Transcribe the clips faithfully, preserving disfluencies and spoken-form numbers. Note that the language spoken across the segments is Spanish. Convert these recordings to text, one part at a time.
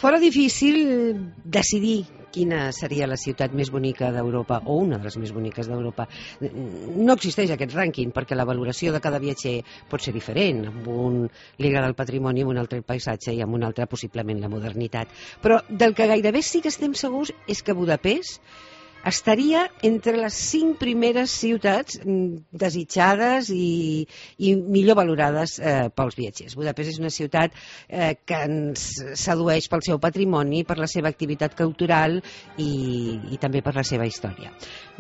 fora difícil decidir quina seria la ciutat més bonica d'Europa o una de les més boniques d'Europa. No existeix aquest rànquing perquè la valoració de cada viatger pot ser diferent. Amb un li agrada el patrimoni, amb un altre el paisatge i amb un altre possiblement la modernitat. Però del que gairebé sí que estem segurs és que Budapest estaria entre les cinc primeres ciutats desitjades i, i millor valorades eh, pels viatgers. Budapest és una ciutat eh, que ens sedueix pel seu patrimoni, per la seva activitat cultural i, i també per la seva història.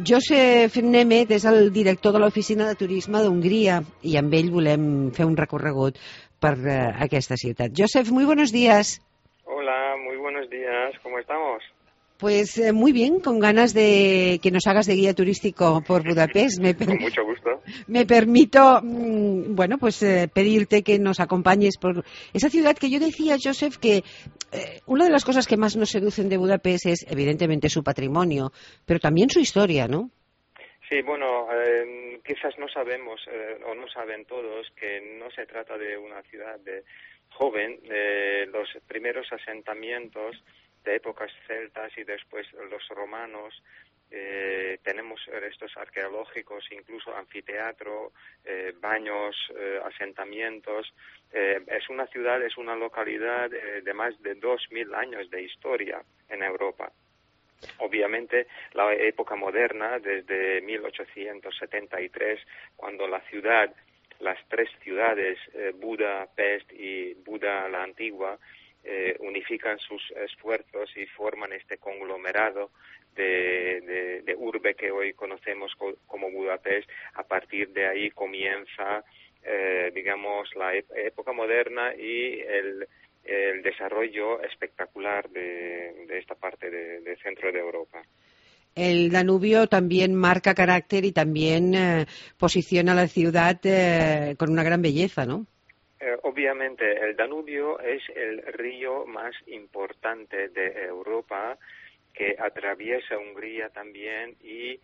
Josef Nemet és el director de l'Oficina de Turisme d'Hongria i amb ell volem fer un recorregut per eh, aquesta ciutat. Josef, muy buenos días. Hola, muy buenos días. ¿Cómo estamos? Pues eh, muy bien, con ganas de que nos hagas de guía turístico por Budapest. Me per... Con mucho gusto. Me permito, mmm, bueno, pues eh, pedirte que nos acompañes por esa ciudad que yo decía, Josef, que eh, una de las cosas que más nos seducen de Budapest es, evidentemente, su patrimonio, pero también su historia, ¿no? Sí, bueno, eh, quizás no sabemos, eh, o no saben todos, que no se trata de una ciudad de joven. Eh, los primeros asentamientos de épocas celtas y después los romanos, eh, tenemos restos arqueológicos, incluso anfiteatro, eh, baños, eh, asentamientos. Eh, es una ciudad, es una localidad eh, de más de dos mil años de historia en Europa. Obviamente, la época moderna, desde mil ochocientos setenta y tres, cuando la ciudad, las tres ciudades, eh, Budapest y Buda la Antigua, Eh, unifican sus esfuerzos y forman este conglomerado de, de, de urbe que hoy conocemos co como Budapest. A partir de ahí comienza, eh, digamos, la época moderna y el, el desarrollo espectacular de, de esta parte del de centro de Europa. El Danubio también marca carácter y también eh, posiciona la ciudad eh, con una gran belleza, ¿no? Eh, obviamente, el Danubio es el río más importante de Europa, que atraviesa Hungría también y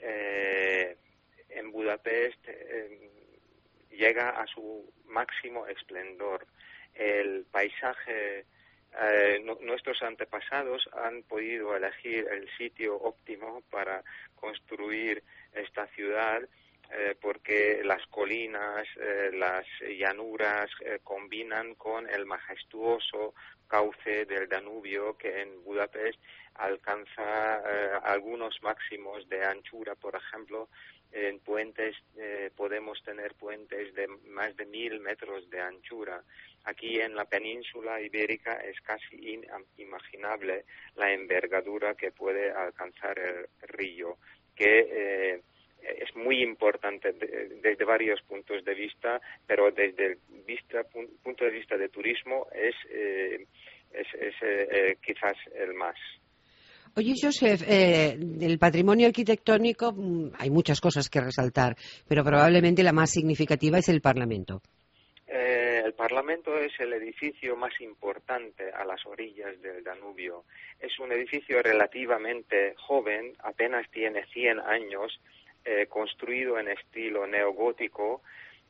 eh, en Budapest eh, llega a su máximo esplendor. El paisaje, eh, no, nuestros antepasados han podido elegir el sitio óptimo para construir esta ciudad, Eh, porque las colinas, eh, las llanuras eh, combinan con el majestuoso cauce del Danubio, que en Budapest alcanza eh, algunos máximos de anchura. Por ejemplo, en puentes eh, podemos tener puentes de más de mil metros de anchura. Aquí en la península ibérica es casi inimaginable la envergadura que puede alcanzar el río, que eh, es muy importante de, desde varios puntos de vista, pero desde el vista, punto de vista de turismo es, eh, es, es eh, quizás el más. Oye, Josef, eh, del patrimonio arquitectónico hay muchas cosas que resaltar, pero probablemente la más significativa es el Parlamento. Eh, el Parlamento es el edificio más importante a las orillas del Danubio. Es un edificio relativamente joven, apenas tiene cien años, Eh, construido en estilo neogótico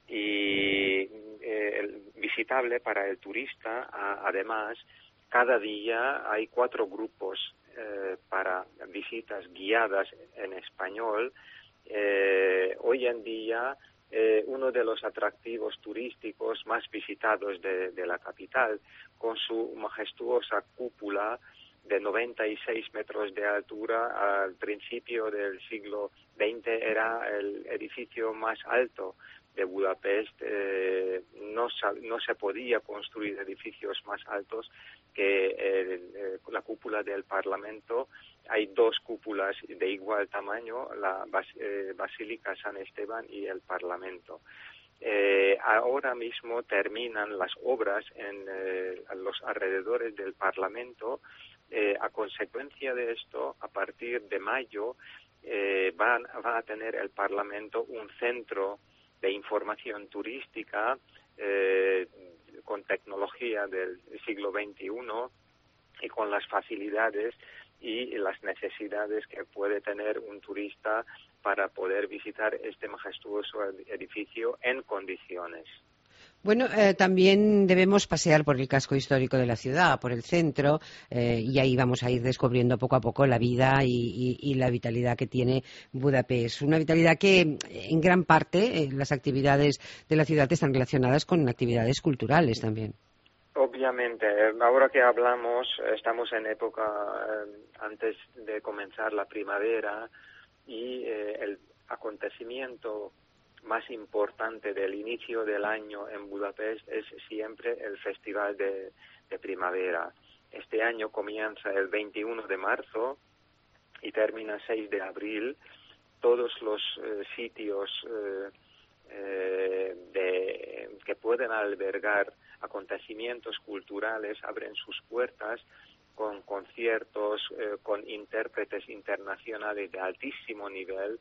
y eh, visitable para el turista. A, además, cada día hay cuatro grupos eh, para visitas guiadas en español. Eh, hoy en día, eh, uno de los atractivos turísticos más visitados de, de la capital, con su majestuosa cúpula de noventa y seis metros de altura. Al principio del siglo veinte era el edificio más alto de Budapest. Eh, no, no se podía construir edificios más altos que el, eh, la cúpula del Parlamento. Hay dos cúpulas de igual tamaño, la Bas eh, Basílica San Esteban y el Parlamento. Eh, ahora mismo terminan las obras en eh, los alrededores del Parlamento. Eh, a consecuencia de esto, a partir de mayo, eh, van, va a tener el Parlamento un centro de información turística eh, con tecnología del siglo veintiuno y con las facilidades y las necesidades que puede tener un turista para poder visitar este majestuoso edificio en condiciones. Bueno, eh, también debemos pasear por el casco histórico de la ciudad, por el centro, eh, y ahí vamos a ir descubriendo poco a poco la vida y, y, y la vitalidad que tiene Budapest. Una vitalidad que, en gran parte, eh, las actividades de la ciudad están relacionadas con actividades culturales también. Obviamente, ahora que hablamos, estamos en época eh, antes de comenzar la primavera y eh, el acontecimiento más importante del inicio del año en Budapest es siempre el Festival de, de Primavera. Este año comienza el veintiuno de marzo y termina seis de abril. Todos los eh, sitios eh, eh, de, que pueden albergar acontecimientos culturales abren sus puertas con conciertos, eh, con intérpretes internacionales de altísimo nivel.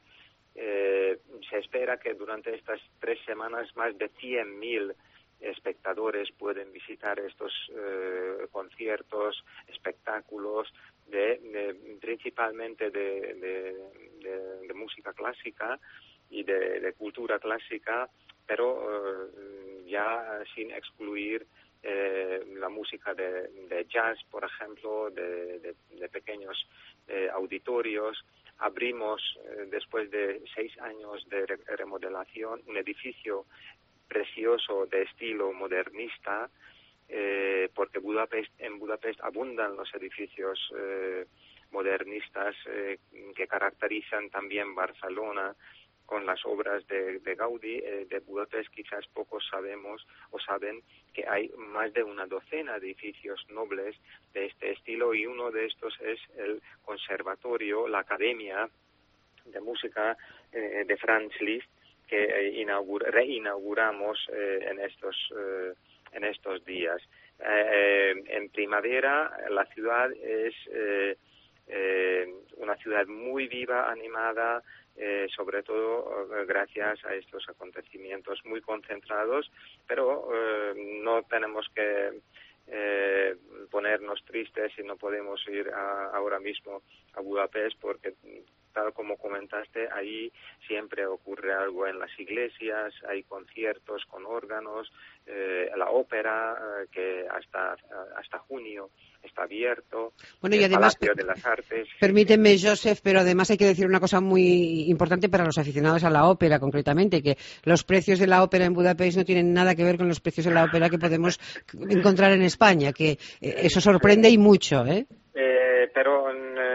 Eh, se espera que durante estas tres semanas más de cien mil espectadores pueden visitar estos eh, conciertos, espectáculos, de, de, principalmente de, de, de, de música clásica y de, de cultura clásica, pero eh, ya sin excluir eh, la música de, de jazz, por ejemplo, de, de, de pequeños eh, auditorios. Abrimos, eh, después de seis años de re remodelación, un edificio precioso de estilo modernista, eh, porque Budapest, en Budapest abundan los edificios eh, modernistas eh, que caracterizan también Barcelona, con las obras de, de Gaudí. Eh, de Budapest quizás pocos sabemos o saben que hay más de una docena de edificios nobles de este estilo, y uno de estos es el conservatorio, la Academia de Música eh, de Franz Liszt, que eh, inaugura, reinauguramos eh, en estos eh, en estos días. Eh, en primavera la ciudad es eh, eh, una ciudad muy viva, animada, Eh, sobre todo eh, gracias a estos acontecimientos muy concentrados, pero eh, no tenemos que eh, ponernos tristes si no podemos ir a, ahora mismo a Budapest, porque tal como comentaste, ahí siempre ocurre algo en las iglesias, hay conciertos con órganos, eh, la ópera, eh, que hasta hasta junio está abierto, bueno, y el además, Palacio de las Artes. Permíteme, Joseph, pero además hay que decir una cosa muy importante para los aficionados a la ópera, concretamente, que los precios de la ópera en Budapest no tienen nada que ver con los precios de la ópera que podemos encontrar en España, que eh, eso sorprende y mucho, ¿eh? eh pero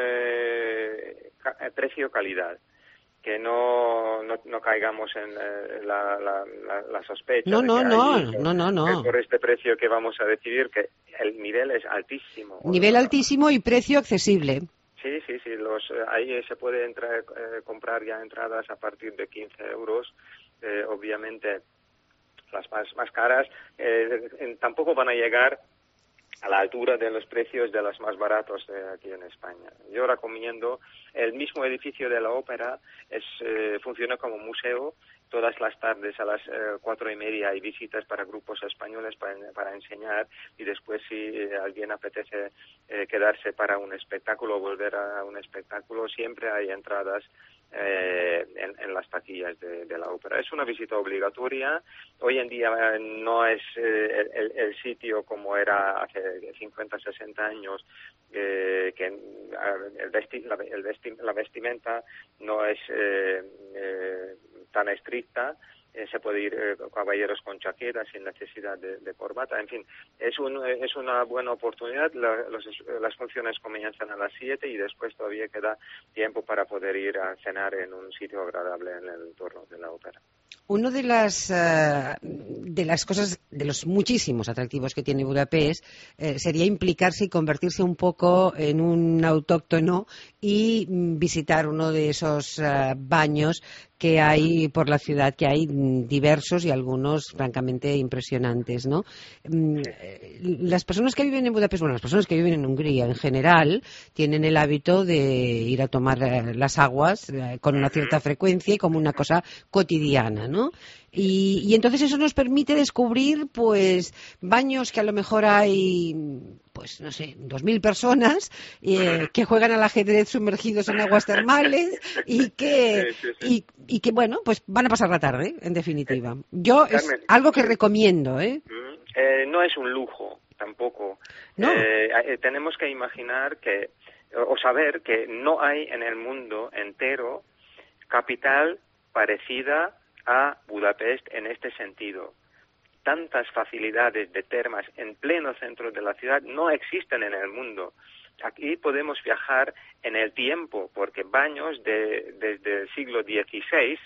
eh, precio-calidad, que no, no, no caigamos en eh, la, la, la, la sospecha. No, de no, que no, hay, no, no, no. por este precio que vamos a decidir, que el nivel es altísimo. Nivel altísimo y precio accesible. Sí, sí, sí. Los, ahí se puede entrar, eh, comprar ya entradas a partir de quince euros. Eh, obviamente, las más, más caras eh, en, tampoco van a llegar a la altura de los precios de los más baratos de aquí en España. Yo recomiendo, el mismo edificio de la ópera es eh, funciona como museo. Todas las tardes a las eh, cuatro y media hay visitas para grupos españoles para, para enseñar, y después si eh, alguien apetece eh, quedarse para un espectáculo o volver a un espectáculo, siempre hay entradas eh, en, en las taquillas de, de la ópera. Es una visita obligatoria. Hoy en día eh, no es eh, el, el sitio como era hace cincuenta, sesenta años, eh, que el vesti, la, el vesti, la vestimenta no es eh, eh, tan estricta. Eh, se puede ir eh, caballeros con chaquetas sin necesidad de, de corbata. En fin, es un es una buena oportunidad. La, los, las funciones comienzan a las siete y después todavía queda tiempo para poder ir a cenar en un sitio agradable en el entorno de la ópera. Una de las uh, de las cosas, de los muchísimos atractivos que tiene Budapest, eh, sería implicarse y convertirse un poco en un autóctono y mm, visitar uno de esos uh, baños que hay por la ciudad, que hay diversos y algunos francamente impresionantes, ¿no? Las personas que viven en Budapest, bueno, las personas que viven en Hungría en general, tienen el hábito de ir a tomar las aguas con una cierta frecuencia y como una cosa cotidiana, piscina, ¿no? Y, y entonces eso nos permite descubrir, pues, baños que a lo mejor hay, pues, no sé, dos mil personas eh, que juegan al ajedrez sumergidos en aguas termales y que, Sí, sí, sí. y, y que, bueno, pues van a pasar la tarde, en definitiva. Yo es Carmen, algo que sí. recomiendo, ¿eh? Mm, eh, no es un lujo tampoco. No. Eh, eh, tenemos que imaginar que, o saber que no hay en el mundo entero capital parecida a Budapest en este sentido. Tantas facilidades de termas en pleno centro de la ciudad no existen en el mundo. Aquí podemos viajar en el tiempo, porque baños de, desde el siglo dieciséis,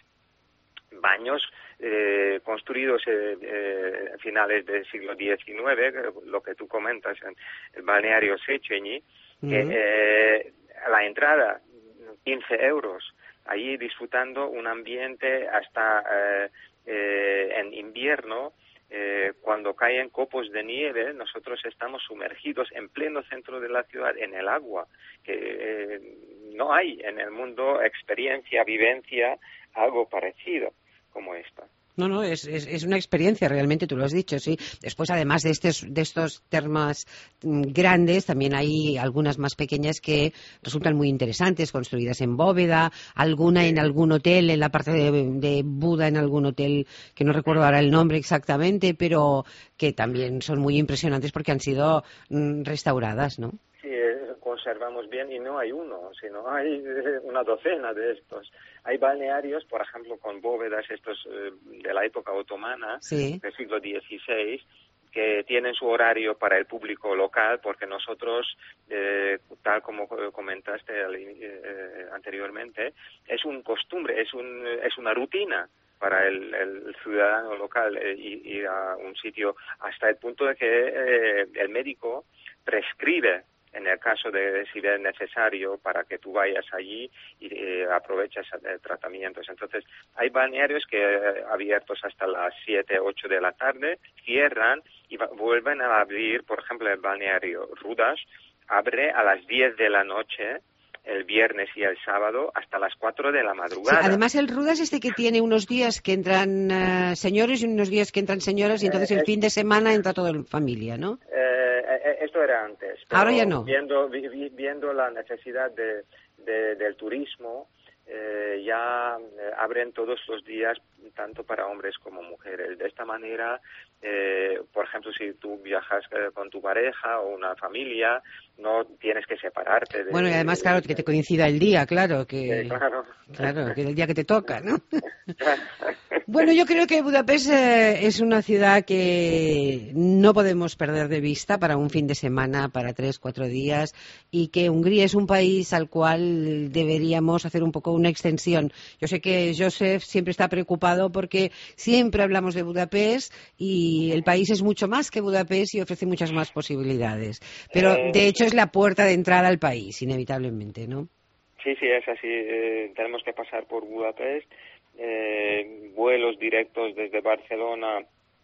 baños eh, construidos eh, eh, a finales del siglo diecinueve, lo que tú comentas en el balneario Széchenyi, que Mm. eh, a la entrada quince euros, allí disfrutando un ambiente hasta eh, eh, en invierno. Eh, cuando caen copos de nieve, nosotros estamos sumergidos en pleno centro de la ciudad en el agua, que eh, no hay en el mundo experiencia, vivencia, algo parecido como esta. No, no, es, es, es una experiencia, realmente, tú lo has dicho, sí. Después, además de estos, de estos termas mm, grandes, también hay algunas más pequeñas que resultan muy interesantes, construidas en bóveda, alguna Sí. en algún hotel, en la parte de, de Buda, en algún hotel, que no recuerdo ahora el nombre exactamente, pero que también son muy impresionantes porque han sido mm, restauradas, ¿no? Sí, eh, conservamos bien y no hay uno, sino hay eh, una docena de estos. Hay balnearios, por ejemplo, con bóvedas estos eh, de la época otomana, Sí. del siglo dieciséis, que tienen su horario para el público local, porque nosotros, eh, tal como comentaste eh, anteriormente, es un costumbre, es, un, es una rutina para el, el ciudadano local eh, ir a un sitio, hasta el punto de que eh, el médico prescribe, en el caso de si es necesario, para que tú vayas allí y eh, aproveches eh, tratamientos. Entonces, hay balnearios que eh, abiertos hasta las siete, ocho de la tarde, cierran y va, vuelven a abrir. Por ejemplo, el balneario Rudas abre a las diez de la noche, el viernes y el sábado, hasta las cuatro de la Sí, madrugada. además el Rudas este que tiene unos días que entran uh, señores y unos días que entran señoras y entonces Eh, el es, fin de semana entra toda la familia, ¿no? Eh, eh, esto era antes, Ahora ya pero no. viendo vi, viendo la necesidad de, de, del turismo, eh, ya eh, abren todos los días, tanto para hombres como mujeres. De esta manera, eh, por ejemplo, si tú viajas eh, con tu pareja o una familia, no tienes que separarte de... Bueno, y además, claro, que te de, coincida el día, claro, de que claro. claro, que el día que te toca, ¿no? Bueno, yo creo que Budapest eh, es una ciudad que no podemos perder de vista para un fin de semana, para tres, cuatro días, y que Hungría es un país al cual deberíamos hacer un poco una extensión. Yo sé que Joseph siempre está preocupado porque siempre hablamos de Budapest y el país es mucho más que Budapest y ofrece muchas más posibilidades. Pero, de Eh, hecho, es la puerta de entrada al país, inevitablemente, ¿no? Sí, sí, es así. Eh, tenemos que pasar por Budapest. Eh, vuelos directos desde Barcelona.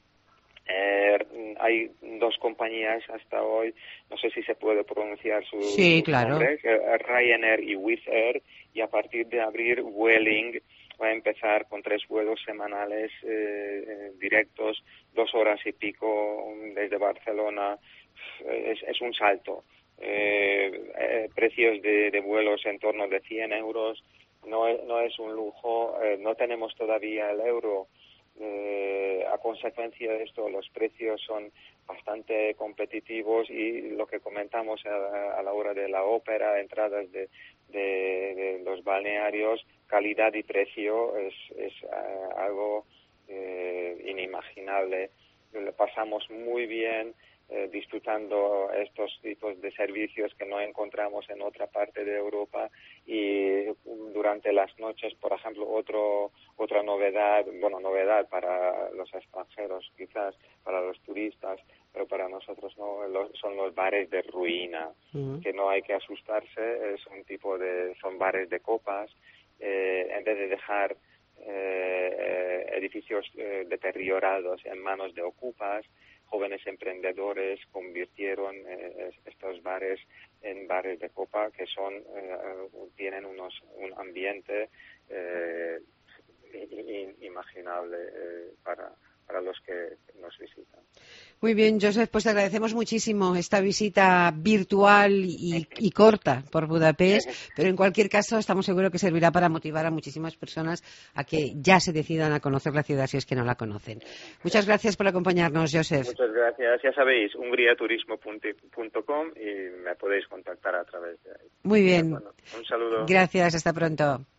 Eh, hay dos compañías hasta hoy, no sé si se puede pronunciar su, Sí, sus claro. nombres, eh, Ryanair y Wizz Air, y a partir de abril Vueling va a empezar con tres vuelos semanales eh, directos, dos horas y pico desde Barcelona. Es, es un salto. Eh, eh, precios de, de vuelos en torno de cien euros, no es, no es un lujo, eh, no tenemos todavía el euro. Eh, a consecuencia de esto, los precios son bastante competitivos y lo que comentamos a, a la hora de la ópera, entradas de, de, de los balnearios, calidad y precio es, es uh, algo eh, inimaginable. Lo pasamos muy bien eh, disfrutando estos tipos de servicios que no encontramos en otra parte de Europa, y durante las noches, por ejemplo, otro otra novedad, bueno, novedad para los extranjeros quizás, para los turistas, pero para nosotros no, los, son los bares de ruina, uh-huh. que no hay que asustarse, es un tipo de, son bares de copas, eh, en vez de dejar eh, edificios eh, deteriorados en manos de ocupas, jóvenes emprendedores convirtieron eh, estos bares en bares de copa que son eh, tienen unos un ambiente eh, inimaginable eh, para, para los que nos visitan. Muy bien, Josep, pues te agradecemos muchísimo esta visita virtual y, y corta por Budapest, pero en cualquier caso estamos seguros que servirá para motivar a muchísimas personas a que ya se decidan a conocer la ciudad si es que no la conocen. Muchas gracias por acompañarnos, Josep. Muchas gracias. Ya sabéis, hungriaturismo punto com y me podéis contactar a través de ahí. Muy bien. Bueno, un saludo. Gracias, hasta pronto.